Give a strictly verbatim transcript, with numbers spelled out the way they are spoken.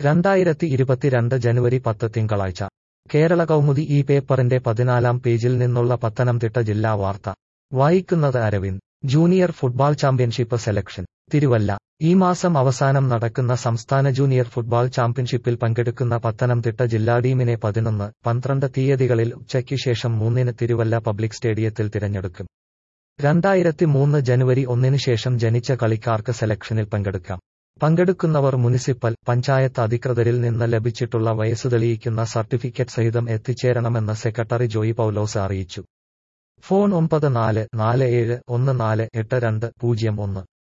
രണ്ടായിരത്തി ഇരുപത്തിരണ്ട് ജനുവരി പത്ത് തിങ്കളാഴ്ച കേരള കൗമുദി ഈ പേപ്പറിന്റെ പതിനാലാം പേജിൽ നിന്നുള്ള പത്തനംതിട്ട ജില്ലാ വാർത്ത വായിക്കുന്നത് Aravind. Junior football championship selection Thiruvalla. ഈ മാസം അവസാനം നടക്കുന്ന സംസ്ഥാന ജൂനിയർ ഫുട്ബോൾ ചാമ്പ്യൻഷിപ്പിൽ പങ്കെടുക്കുന്ന പത്തനംതിട്ട ജില്ലാ ടീമിനെ പതിനൊന്ന്, പന്ത്രണ്ട് തീയതികളിൽ ഉച്ചയ്ക്ക് ശേഷം മൂന്നിന് തിരുവല്ല പബ്ലിക് സ്റ്റേഡിയത്തിൽ തിരഞ്ഞെടുക്കും. രണ്ടായിരത്തി മൂന്ന് ജനുവരി ഒന്നിന് ശേഷം ജനിച്ച കളിക്കാർക്ക് സെലക്ഷനിൽ പങ്കെടുക്കാം. പങ്കെടുക്കുന്നവർ മുനിസിപ്പൽ, പഞ്ചായത്ത് അധികൃതരിൽ നിന്ന് ലഭിച്ചിട്ടുള്ള വയസ്സ് തെളിയിക്കുന്ന സർട്ടിഫിക്കറ്റ് സഹിതം എത്തിച്ചേരണമെന്ന് സെക്രട്ടറി ജോയി പൗലോസ് അറിയിച്ചു. ഫോൺ ഒമ്പത് നാല് നാല് ഏഴ് ഒന്ന് നാല് എട്ട് രണ്ട് പൂജ്യം ഒന്ന്.